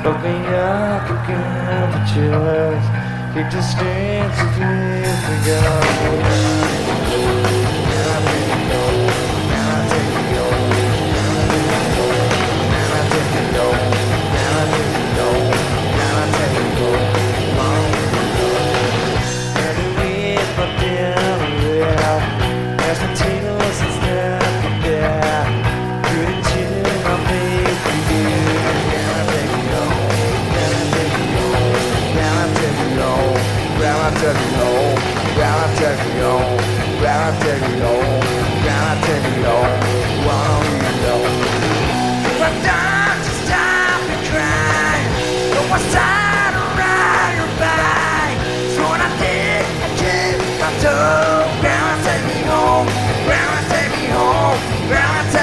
Look me up again for chills. Keep distance with me if we go. Now I take it home. Now I take it home. Now I take it home. Now I take it home. Now I take it home. And with my dinner, as the tingles and stuff there. Couldn't you not make me do? Now I take it home. Now I take it home. Now I take it home. Now I take it home. Now I take it home. Now I take it home. Now I take it home. Won't you know? But don't you stop and cry. No more side around your back. So when I did, I keep my toe. Now I take me home. Now I take me home. Now I take